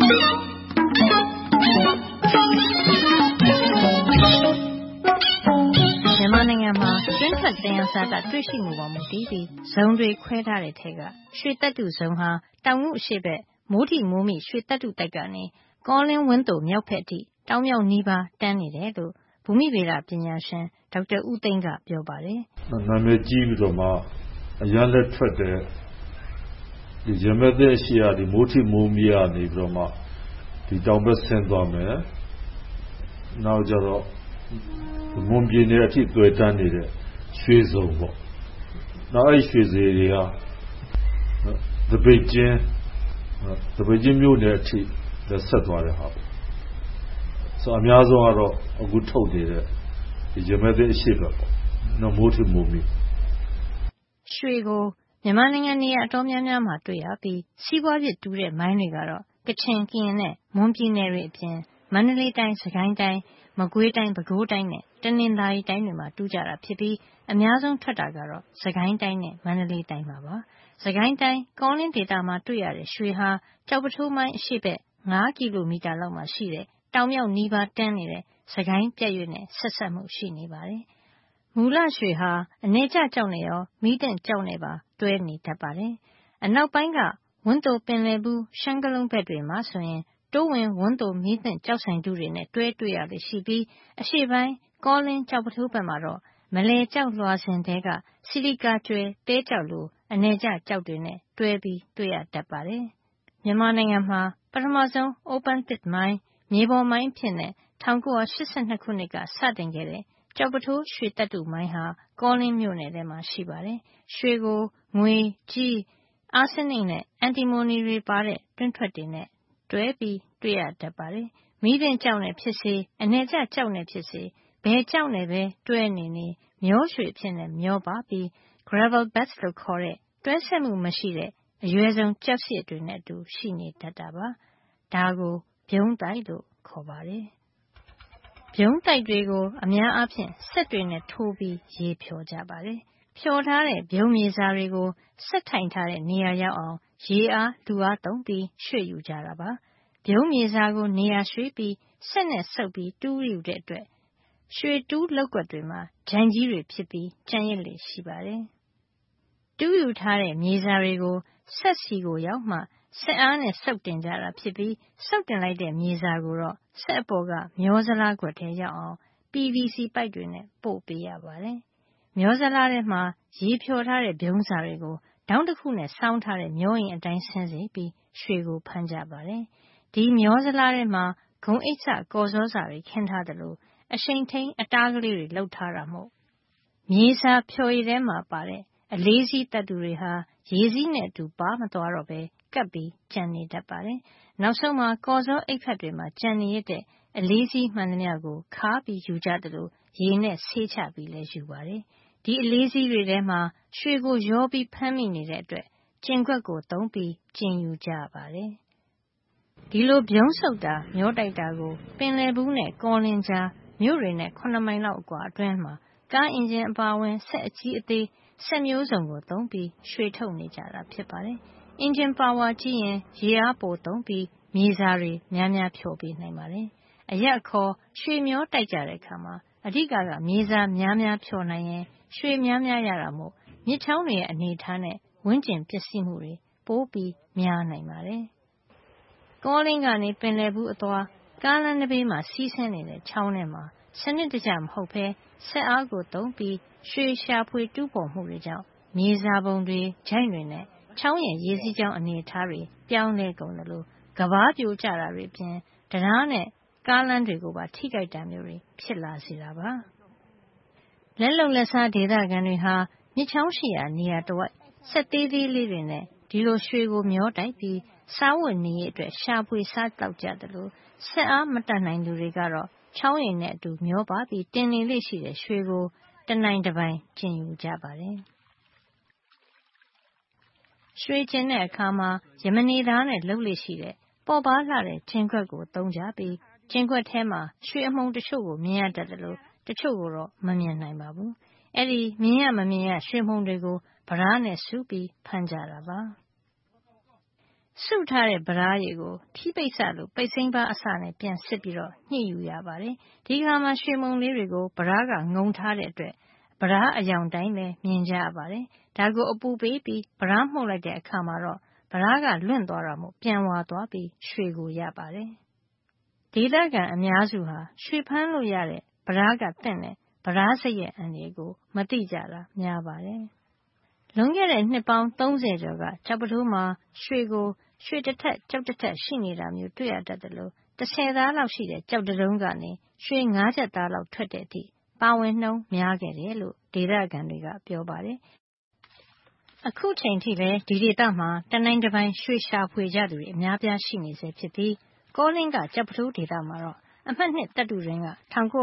မြန်မာနိုင်ငံမှာတွင်းထွက်သယံဇာတတွေ့ရှိမှုပေါ်မူတည်ပြီးဇုံတွေခွဲထားတဲ့ထဲကရွှေသတ္တုဇုံဟာတောင်ငုအရှေ့ဘက်မိုးထိမိုးမိရွှေသတ္တုတိုက်ကနေကောလင်းဝန်းသိုမြောက်ဘက်အထိတောင်မြောက်နီးပါးတန်းနေတယ်လို့ဘူမိဗေဒပညာရှင်ဒေါက်တာဦးသိန်းကပြောပါတယ်။နာမည်ကြီးပြီးတော့မှအရန်လက်ထွက်တဲ့ဒီရမသက်အရှိရာဒီမိုးထိမိုးမိကနေပြီးတော့မှဒီတောင်ဘက်ဆင်းသွားမယ်။နောက်ကြတော့မွန်ပြည်နယ်အထိတွေ့တန်းနေတဲ့ရွှေစုံပေါ့။နောက်အဲ့ရွှေစေတွေကသပိတ်ကျင်းမြို့နယ်အထိဆက်သွားတဲ့ဟာပေါ့။ဆိုအများဆုံးကတော့အခုထုတ်နေတဲ့ဒီရမသက်အရှိဘက်ပေါ့။နော်မိုးထိမိုးမိရွှေကိုမြန်မာနိုင်ငံနေရာအတော်များများမှာတွေ့ရပြီးစီးပွားဖြစ်တူးတဲ့မိုင်းတွေကတော့ကချင်ကရင်နဲ့မွန်ပြည်နယ်တွေအပြင်မန္တလေးတိုင်းစကိုင်းတိုင်းမကွေးတိုင်းပဲခူးတိုင်းနဲ့တနင်္သာရီတိုင်းတွေမှာတူးကြတာဖြစ်ပြီးအများဆုံးထွက်တာကတော့စကိုင်းတိုင်းနဲ့မန္တလေးတိုင်းမှာပါစကိုင်းတိုင်းကောလင်းဒေသမှာတွေ့ရတဲ့ရွှေဟာကျောက်ပထိုးမိုင်းအရှိတ်5ကီလိုမီတာလောက်မှာရှိတဲ့တောင်မြောက်နီးပါးတန်းနေတဲ့စကိုင်းပြည့်ရွေ့နဲ့ဆက်ဆက်မှုရှိနေပါတယ်မူလရွှေဟာအနေကျကျောက်နဲ့ရောမီးတင်ကျောက်နဲ့ပါတွဲနေတတ်ပါတယ်အနောက်ပိုင်းကဝန်းသိုပင်လယ်ဘူးရှမ်းကလုံးဘက်တွေမှာဆိုရင်တိုးဝင်ဝန်းသိုမီးတင်ကျောက်ဆိုင်တူတွေနဲ့တွဲတွေ့ရလို့ရှိပြီးအရှေ့ပိုင်းကောလင်းကျောက်ပထိုးဘက်မှာတော့မလဲကျောက်လွှာစဉ်တဲကဆီလီကာကျွဲတဲကျောက်လိုအနေကျကျောက်တွေနဲ့တွဲပြီးတွေ့ရတတ်ပါတယ်မြန်မာနိုင်ငံမှာပထမဆုံး open pit mine မြေပေါ်မိုင်းဖြစ်တဲ့1982ခုနှစ်ကစတင်ခဲ့တဲ့ကျောက်ပထိုးရွှေသတ္တုမိုင်းဟာကောလင်းမြို့နယ်ထဲမှာရှိပါတယ်ရွှေကိုငွေကြီးအာဆင်းနစ်နဲ့အန်တီမိုနီတွေပါတဲ့တွင်းထွက်တွေနဲ့တွဲပြီးတွေ့ရတတ်ပါတယ်မီးတင်ကျောက်နဲ့ဖြစ်စေအနေကျကျောက်နဲ့ဖြစ်စေဘယ်ကျောက်နဲ့ပဲတွဲနေမျောရွှေဖြစ်နေမျောပါပြီး gravel bed လို့ခေါ်တဲ့တွဲဆက်မှုမရှိတဲ့အရွယ်စုံကျောက်စစ်တွေနဲ့အတူရှိနေတတ်တာပါဒါကိုဗြုံးတိုက်လို့ခေါ်ပါတယ်ဗြုံးတိုက်တွေကိုအများအားဖြင့်စက်တွေနဲ့ထိုးပြီးရေဖြော်ကြပါတယ်ဖြော်ထားတဲ့ဗြုံးမြေစာတွေကိုစက်ထိုင်ထားတဲ့နေရာရောက်အောင်ရေအားလူအားသုံးပြီးရွှေ့ယူကြတာပါဗြုံးမြေစာကိုနေရာရွှေ့ပြီးစက်နဲ့ဆုပ်ပြီးတူးယူတဲ့အတွက်ရွှေတူးလုပ်ကွက်တွေမှာဂျန်ကြီးတွေဖြစ်ပြီးကျန်ရစ်လေရှိပါတယ်တူးယူထားတဲ့မြေစာတွေကိုစက်စီကိုရောက်မှစက်အားနဲ့ဆုပ်တင်ကြတာဖြစ်ပြီးဆုပ်တင်လိုက်တဲ့မြေစာကိုတော့စက်အပေါ်ကမျောဇလားခွက်ထဲရောက်အောင် PVC ပိုက်တွေနဲ့ပို့ပေးရပါတယ်မျောဇလားထဲမှာရေဖြော်ထားတဲ့ဗြုံးစာတွေကိုဒေါင်းတစ်ခုနဲ့စောင်းထားတဲ့မျောအိမ်အတိုင်းဆင်းစေပြီးရွှေကိုဖမ်းကြပါတယ်ဒီမျောဇလားထဲမှာဂုံအိတ်စကော်စောစာတွေခင်းထားတယ်လို့အရှိန်ထိန်အတားကလေးတွေလှုပ်ထားတာမို့မြေစာဖြော်ရည်ထဲမှာပါတဲ့အလေးစီးသတ္တုတွေဟာရေစီးနဲ့အတူပါမသွားတော့ပဲကပ်ပြီးကျန်နေတတ်ပါတယ်နောက်ဆုံးမှာကော်စောအိတ်ဖက်တွေမှာကျန်နေရတဲ့အလေးစီးမှန်သမျှကိုခါပြီးယူကြတယ်လို့ရေနဲ့ဆေးချပြီးလဲယူပါတယ်ဒီအလေးစီးတွေထဲမှာရွှေကိုရောပြီးဖမ်းမိနေတဲ့အတွက်ကျင်ခွက်ကိုသုံးပြီးကျင်ယူကြပါတယ်ဒီလိုဗြုံးဆုပ်တာမျောတိုက်တာကိုပင်လယ်ဘူးနဲ့ကောလင်းကြားမြို့တွေနဲ့9မိုင်လောက်အကွာအတွင်းမှာကားအင်ဂျင်အပါဝင်စက်အကြီးအသေးစက်မျိုးစုံကိုသုံးပြီးရွှေထုတ်နေကြတာဖြစ်ပါတယ်အင်ဂျင်ပါဝါကြီးရင်ရေအားပိုသုံးပြီးမြေစာတွေများများဖြော်ပေးနိုင်ပါတယ်အရက်အခေါ်ရွှေမျောတိုက်ကြတဲ့အခါမှာအဓိကမြေစာများများဖြော်နိုင်ရင်ရွှေများများရတာမို့မြစ်ချောင်းတွေရဲ့အနေထားနဲ့ဝန်းကျင်ပျက်စီးမှုတွေပိုပြီးများနိုင်ပါတယ်ကောလင်းကနေပင်လယ်ဘူးအသွားကားလမ်းတစ်ဘေးမှာစီးဆင်းနေတဲ့ချောင်းထဲမှာစနစ်တကျမဟုတ်ဘဲစက်အားကိုသုံးပြီးရွှေရှာဖွေတူးဖော်မှုတွေကြောင့်မြေစာပုံတွေဂျိုင့်တွေနဲ့ချောင်းရဲ့ရေစီးကြောင်းအနေထားတွေပြောင်းလဲကုန်တယ်လို့ကဘာပြိုကျတာတွေအပြင်တရားနဲ့ကားလမ်းတွေကိုပါထိခိုက်တာမျိုးတွေဖြစ်လာစေတာပါလက်လုံလက်စားဒေသခံတွေဟာမြစ်ချောင်းရှိရာနေရာတဝိုက်စက်သေးသေးလေးတွေနဲ့ဒီလိုရွှေကိုမျောတိုက်ပြီးစားဝတ်နေရေးအတွက်ရှာဖွေစားတောက်ကြတယ်လို့စက်အားမတတ်နိုင်သူတွေကတော့ချောင်းရိမ်နဲ့အတူမျောပါပြီးတင်နေလေရှိတဲ့ရွှေကိုတနိုင်တပိုင်ကျင်ယူကြပါတယ်ရွှေကျင်တဲ့အခါမှာယမနေသားနဲ့လှုပ်လေရှိတဲ့ပေါ်ပါလှတဲ့ကျင်ခွက်ကိုသုံးကြပြီးကျင်ခွက်ထဲမှာရွှေအမှုန်တချို့ကိုမြင်ရတတ်တယ်လို့တချို့ကိုတော့မမြင်နိုင်ပါဘူးအဲ့ဒီမြင်ရမမြင်ရရွှေမှုန်တွေကိုဗရားနဲ့စုပြီးဖမ်းကြတာပါစုထားတဲ့ဗရားရည်ကိုထိပိတ်စလိုပိတ်စိမ်းပါအစနဲ့ပြန်စစ်ပြီးတော့ညှိယူရပါတယ်။ဒီခါမှာရွှေမုံလေးတွေကိုဗရားကငုံထားတဲ့အတွက်ဗရားအယောင်တိုင်းပဲမြင်ကြရပါတယ်။ဒါကိုအပူပေးပြီးဗရားမှုတ်လိုက်တဲ့အခါမှာတော့ဗရားကလွင့်သွားတာမို့ပြန်ဝါသွားပြီးရွှေကိုရပါတယ်။ဒေသခံအများစုဟာရွှေဖမ်းလို့ရတဲ့ဗရားကတင့်တဲ့ဗရားစိတ်ရဲ့အန္တရာယ်ကိုမသိကြတာများပါတယ်။လွန်ခဲ့တဲ့နှစ်ပေါင်း30ကျော်ကကျောက်ပထိုးမှာရွှေကိုရွှေတစ်ထက်ကျောက်တစ်ထက်ရှိနေတာမျိုးတွေ့ရတတ်တယ်လို့10သားလောက်ရှိတဲ့ကျောက်တုံးကနေရွှေ9ချက်သားလောက်ထွက်တဲ့အထိပါဝင်နှုန်းများခဲ့တယ်လို့ဒေသခံတွေကပြောပါတယ်။အခုချိန်ထိလည်းဒီဒေသမှာတနိုင်တစ်ပိုင်းရွှေရှာဖွေကြသူတွေအများပြားရှိနေစေဖြစ်ပြီးကောလင်းကကျောက်ပထိုးဒေသမှာတော့အမှတ်နှစ်တပ်တူရင်းက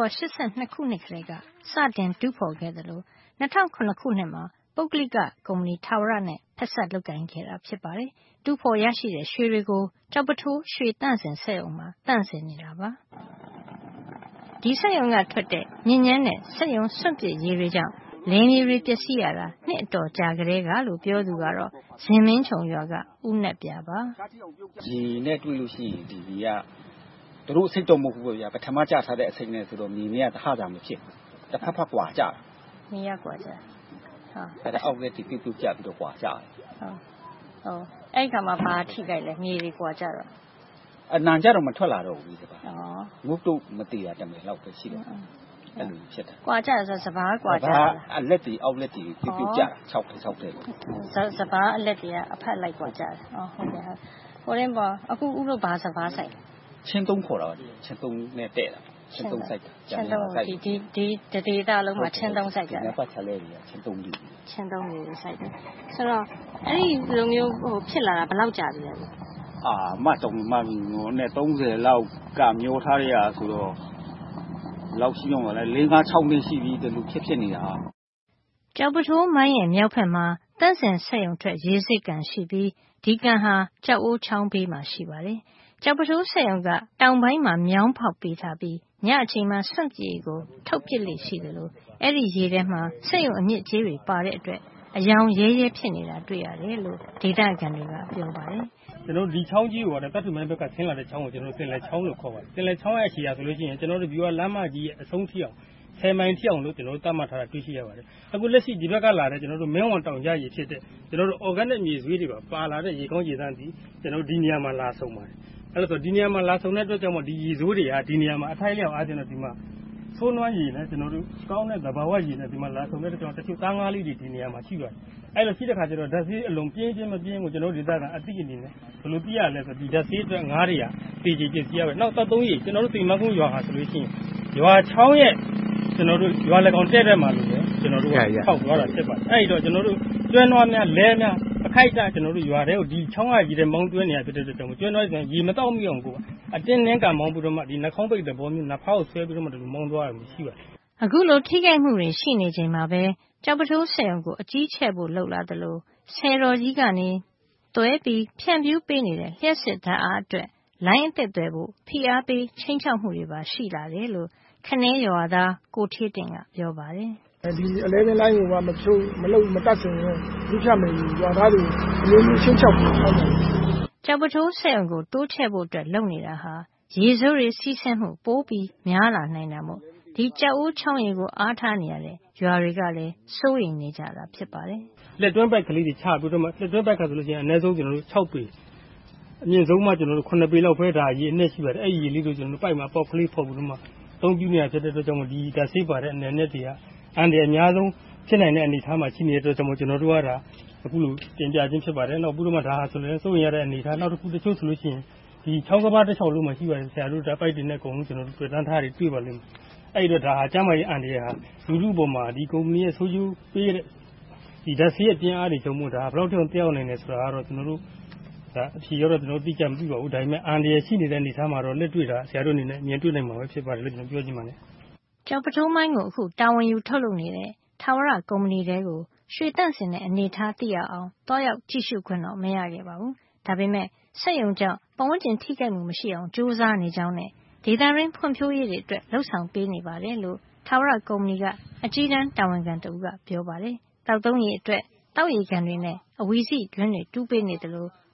1982ခုနှစ်ကလေးကစတင်တူးဖော်ခဲ့တယ်လို့2009ခုနှစ်မှာပုဂ္ဂလိကကုမ္ပဏီထာဝရနဲ့ဖက်ဆက်လုပ်ကိုင်ခဲ့တာဖြစ်ပါတယ်။တူးဖော်ရရှိတဲ့ရွှေတွေကိုကျောက်ပထိုးရွှေတန့်စင်စက်ရုံမှာတန့်စင်နေတာပါ။ဒီစက်ရုံကထွက်တဲ့ညဉ့်ညမ်းတဲ့စက်ရုံစွန့်ပစ်ရေတွေကြောင့်လင်းမြေတွေပျက်စီးရတာနှစ်အတော်ကြာကလေးကလို့ပြောသူကတော့ဇင်မင်းချုံရွာကဦးနက်ပြပါ။ဒီနဲ့တွေ့လို့ရှိရင်ဒီကတို့စိတ်တော့မဟုတ်ဘူးဗျာပထမကြထားတဲ့အစိမ့်နဲ့ဆိုတော့မြေမြတ်တဟတာမဖြစ်ဘူး။တစ်ဖက်ဖက်ကွာကြတာ။မြေရကွာကြ။ဟုတ်အဲ့ဒါအောက်နဲ့ဒီပြုတ်ကြပြီးတော့ကွာကြတယ်ဟုတ်အဲ့ကမှာဘာထိကြိုက်လဲမြေတွေကွာကြတော့အနံကြတော့မထွက်လာတော့ဘူးဒီပါငုတ်တော့မတည်တာတမယ်လောက်ပဲရှိတော့အဲ့လိုဖြစ်တာကွာကြဆိုစဘာကွာကြအလက်တီအောက်လက်တီပြုတ်ကြတာ6တဲ့စဘာအလက်တီကအဖက်လိုက်ကွာကြတယ်ဟုတ်ကဲ့ဟိုရင်ပေါ့အခုဥလို့ဘာစဘာဆိုင်ချင်းသုံးခေါ်တာချင်းသုံးနဲ့တဲ့တာချင်းသုံးဆိုင်ချင်းသုံးဒီဒေတာလုံးမှာချင်းသုံးဆိုင်ကြတယ်ပတ်ချလဲကြီးချင်းသုံးကြီးချင်းသုံးကြီးဆိုင်တယ်ဆိုတော့အဲ့ဒီလိုမျိုးဖြစ်လာတာဘယ်လောက်ကြာပြီလဲမတုံမမငိုနဲ့30လောက်ကမျိုးထားရဆိုတော့လောက်ရှိအောင်လဲ4 5 6နှစ်ရှိပြီဒီလိုဖြစ်နေတာကျောက်ပထိုးမိုင်းရဲ့မြောက်ဖက်မှာတန့်စင်ဆက်ရုံထွက်ရေစစ်ကန်ရှိပြီးဒီကန်ဟာကြောက်အိုးချောင်းဘေးမှာရှိပါတယ်ကျောက်ပထိုးဆက်ရုံကတောင်ပိုင်းမှာမြောင်းဖောက်ပေးထားပြီးညအချိန်မှာစွန့်ပြေကိုထုတ်ပစ်လိရှိတယ်လို့အဲ့ဒီရေထဲမှာဆက်ရုံအမြင့်ကြီးတွေပါတဲ့အတွက်အယောင်ရဲရဲဖြစ်နေတာတွေ့ရတယ်လို့ဒေသခံတွေကပြောပါတယ်ကျွန်တော်ဒီချောင်းကြီးကိုတတ်တူမိုင်းဘက်ကဆင်းလာတဲ့ချောင်းကိုကျွန်တော်တင်လဲချောင်းလို့ခေါ်ပါတယ်တင်လဲချောင်းရဲ့အခြေအရဆိုလို့ရှိရင်ကျွန်တော်တို့ဒီကလမ်းမကြီးရဲ့အဆုံးထိအောင်10မိုင်ထိအောင်လို့ကျွန်တော်တို့တတ်မှတ်ထားတာတွေ့ရှိရပါတယ်အခုလက်ရှိဒီဘက်ကလာတဲ့ကျွန်တော်တို့မင်းဝန်တောင်ကြားရေဖြစ်တဲ့ကျွန်တော်တို့ organic မြေဆွေးတွေပါလာတဲ့ရေကောင်းရေသန့်ဒီကျွန်တော်တို့ဒီနေရာမှာလာဆုံးပါတယ်အဲ့လိုဆိုဒီနေရာမှာလာဆုံးတဲ့အတွက်ကြောင့်မို့ဒီရေစိုးတွေကဒီနေရာမှာအထိုက်လျောက်အားကျွန်တော်ဒီမှာဆိုးနွားရည်နဲ့ကျွန်တော်တို့ကောင်းတဲ့သဘာဝရည်နဲ့ဒီမှာလာဆုံးတဲ့ကျွန်တော်တချို့သားငါးလေးတွေဒီနေရာမှာရှိပါတယ်အဲ့လိုရှိတဲ့ခါကျတော့ဓာတ်ဆေးအလုံးပြင်းချင်းမပြင်းကိုကျွန်တော်တို့ဒေသကအတိအနေနဲ့ဘယ်လိုပြရလဲဆိုဒီဓာတ်ဆေးအတွက်ငါးတွေကတေချေပြည့်စည်ရပဲနောက်တော့3ရည်ကျွန်တော်တို့ဒီမကုန်းရွာဟာဆိုလို့ရှိရင်ရွာချောင်းရဲ့ကျွန်တော်တို့ရွာလက်ကောင်တဲ့တဲ့မှာလို့ပဲကျွန်တော်တို့ထောက်သွားတာဖြစ်ပါတယ်အဲ့တော့ကျွန်တော်တို့ကျွမ်းနွားများလဲများအခိုက်အတန့်ကျွန်တော်တို့ရွာတဲ့ကိုဒီချောင်းကကြီးတဲ့မောင်းတွဲနေရဖြစ်တဲ့အတွက်ကျွန်တော်ကျွမ်းနွားဆိုရင်ရေမတော့မိအောင်ကိုအတင်းနှင်းကမောင်းပြီးတော့မှဒီနှာခေါင်းပိတ်တဲ့ဘောမျိုးနှာဖောက်ဆွဲပြီးတော့မှဒီလိုမောင်းသွားရမှာရှိပါတယ်အခုလိုထိခိုက်မှုတွေရှိနေချိန်မှာပဲကျောက်ပထိုးဆယ်ရုံကိုအကြီးချဲ့ဖို့လှုပ်လာတယ်လို့ဆယ်တော်ကြီးကနေတွဲပြီးဖြန့်ဖြူးပေးနေတဲ့လျှက်စစ်ဓာတ်အားအတွက်လိုင်းအသက်သွဲဖို့ဖိအားပေးချင်းချောက်မှုတွေပါရှိလာတယ်လို့ခနဲရွာသားကိုထေးတင်ကပြောပါတယ်ဒီအလဲလိုင်းကိုမဖြိုးမလုပ်မတတ်စင်ဒီဖြတ်မယ်ရွာသားတွေအမျိုးမျိုးချင်းချောက်ပြီးဆောက်တယ်ကျောက်ပထိုးဆယ်ရုံကိုတိုးချဲ့ဖို့အတွက်လုပ်နေတာဟာရေစိုးတွေစီးဆင်းမှုပိုးပြီးများလာနိုင်တာမို့ဒီကြောက်ဦးချောင်းရီကိုအားထားနေရတဲ့ရွာတွေကလည်းစိုးရိမ်နေကြတာဖြစ်ပါတယ်လက်တွင်းပိုက်ကလေးတွေချပြီးတော့မှလက်တွင်းပိုက်ကဆိုလို့ရှိရင်အနည်းဆုံးကျွန်တော်တို့6ပေအမြင့်ဆုံးမှကျွန်တော်တို့9ပေလောက်ပဲဒါရေအနည်းရှိပါတယ်အဲ့ဒီရေလေးတို့ကျွန်တော်တို့ပိုက်မှာပေါက်ကလေးဖောက်ပြီးတော့မှသုံးပြနေရဖြစ်တဲ့အတွက်ကြောင့်ဒီဓာတ်ဆေးပါတဲ့အနေနဲ့တွေကအန်ဒီအများဆုံးဖြစ်နိုင်တဲ့အနေအထားမှာရှိနေတဲ့အတွက်ကြောင့်ကျွန်တော်တို့ကဒါအခုလိုတင်ပြခြင်းဖြစ်ပါတယ်နောက်ပြီးတော့မှဒါဟာဆိုလည်းစိုးရိမ်ရတဲ့အနေအထားနောက်တစ်ခုတချို့ဆိုလို့ရှိရင်ဒီချောင်းကဘာတစ်ချောင်းလုံးမှာရှိပါတယ်ဆရာတို့ဓာတ်ပိုက်တွေနဲ့အကုန်လုံးကျွန်တော်တို့တွေ့တန်းထားတွေတွေ့ပါလိမ့်မယ်အဲ့တော့ဒါဟာကျမကြီးအန်ဒီဟာလူလူပေါ်မှာဒီကုမ္ပဏီရဲ့ဆိုးကျိုးပေးတဲ့ဒီဓာတ်ဆေးရဲ့ပြင်းအားတွေကြောင့်မို့ဒါဘယ်လောက်ထိတောက်နိုင်လဲဆိုတာကတော့ကျွန်တော်တို့ဒါအဖြေရောတော့ကျွန်တော်သိကြမသိပါဘူးဒါပေမဲ့အန်ဒီရဲ့ရှိနေတဲ့အနေအထားမှာတော့လက်တွေ့တာဆရာတို့အနေနဲ့မြင်တွေ့နိုင်မှာပဲဖြစ်ပါတယ်လို့ကျွန်တော်ပြောချင်ပါတယ်ကျောက်ပထိုးမိုင်းကိုအခုတာဝန်ယူထုတ်လုပ်နေတဲ့ထာဝရကုမ္ပဏီတွေကိုရွှေတန့်စင်တဲ့အနေအထားသိရအောင်တွားရောက်ကြည့်ရှုခွင့်တော့မရခဲ့ပါဘူးဒါပေမဲ့စက်ရုံကြောင့်ပတ်ဝန်းကျင်ထိခိုက်မှုမရှိအောင်ကြိုးစားနေကြောင်းနဲ့ဒေသရင်းဖွံ့ဖြိုးရေးတွေအတွက်လှုပ်ဆောင်ပေးနေပါတယ်လို့ထာဝရကုမ္ပဏီကအကြီးတန်းတာဝန်ခံတဦးကပြောပါတယ်။တောက်သုံးရေအတွက်တောက်ရေကန်တွေနဲ့အဝီစီတွင်းတွေတူးပေးနေတယ်လို့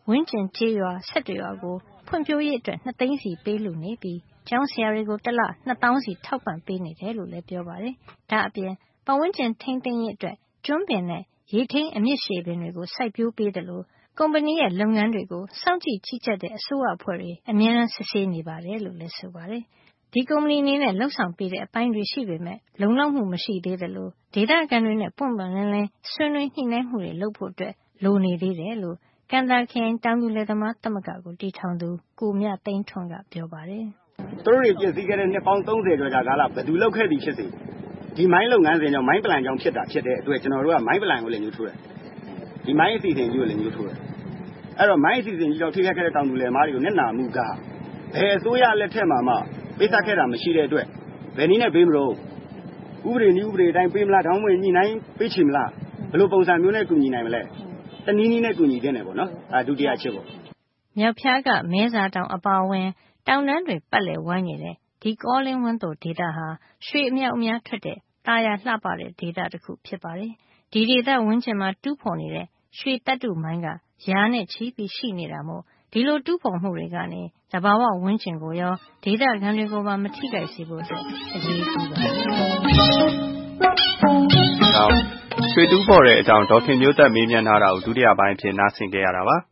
ဝင်းကျင်ကျေးရွာ17ရွာကိုဖွံ့ဖြိုးရေးအတွက်2သိန်းစီပေးလှူနေပြီးကျောင်းဆရာတွေကိုတစ်လ2000စီထောက်ပံ့ပေးနေတယ်လို့လည်းပြောပါတယ်။ဒါအပြင်ပတ်ဝန်းကျင်ထိန်းသိမ်းရေးအတွက်ကျွန်းပင်နဲ့ရေထိန်းအမြစ်ရှည်ပင်တွေကိုစိုက်ပျိုးပေးတယ်လို့ကုမ္ပဏီရဲ့လုပ်ငန်းတွေကိုစောင့်ကြည့်ကြီးကြပ်တဲ့အစိုးရအဖွဲ့တွေအမြဲတမ်းစစ်ဆေးနေပါတယ်လို့လည်းဆိုပါတယ်။ဒီကုမ္ပဏီအနေနဲ့လှုပ်ဆောင်ပေးတဲ့အပိုင်းတွေရှိပေမဲ့လုံလောက်မှုမရှိသေးတယ်လို့ဒေသခံတွေနဲ့ပွင့်ပွင့်လင်းလင်းဆွေးနွေးညှိနှိုင်းမှုတွေလုပ်ဖို့အတွက်လိုနေသေးတယ်လို့ကန်တာခရိုင်တောင်သူလယ်သမားသမဂ္ဂကိုတည်ထောင်သူကိုမြသိန်းထွန်းကပြောပါတယ်။သူတို့တွေပြည့်စည်ခဲ့တဲ့နှစ်ပေါင်း30ကျော်ကြာကာလဘယ်သူလောက်ခဲ့သည်ဖြစ်စေဒီမိုင်းလုပ်ငန်းစဉ်ကြောင့်မိုင်းပလန်ကြောင့်ဖြစ်တာဖြစ်တဲ့အတွက်ကျွန်တော်တို့ကမိုင်းပလန်ကိုလည်းညှို့ထိုးတယ်။ဒီမိုင်းအစီအစဉ်ကြီးကိုလည်းညှို့ထိုးတယ်။အဲ့တော့မိုင်းအစီအစဉ်ကြီးကြောင့်ထိခိုက်ခဲ့တဲ့တောင်သူလယ်သမားတွေကိုမျက်နှာမူကဘယ်အစိုးရလက်ထက်မှာမှပေးဆက်ခဲ့တာမရှိတဲ့အတွက်ဘယ်နည်းနဲ့ပေးမလို့ဥပဒေနည်းဥပဒေအတိုင်းပေးမလားတောင်းဝင်ညှိနှိုင်းပေးချင်မလားဘယ်လိုပုံစံမျိုးနဲ့ကူညီနိုင်မလဲတနည်းနည်းနဲ့ကူညီတဲ့နယ်ပေါ့နော်ဒုတိယအချက်ပေါ့မြောက်ဖျားကမဲစာတောင်အပါအဝင်တောင်တန်းတွေပတ်လည်ဝိုင်းနေတဲ့ဒီကောလင်းဝန်းသိုဒေသဟာရွှေအမြောက်အများထွက်တဲ့တာယာလှပတဲ့ဒေသတစ်ခုဖြစ်ပါတယ်ဒီဒေသဝန်းကျင်မှာတူးဖော်နေတဲ့ရွှေတပ်တုမိုင်းကရာနဲ့ချီပြီးရှိနေတာမို့ဒီလိုတူးဖော်မှုတွေကနေတဘာဝဝန်းကျင်ကိုရောဒေသခံတွေကိုပါမထိခိုက်စေဖို့အတွက်အရေးကြီးပါတယ်ရွှေတူးဖော်တဲ့အကြောင်းဒေါက်ခင်မျိုးသက်မေးမြန်းထားတာကိုဒုတိယပိုင်းအဖြစ်နားဆင်ကြရတာပါ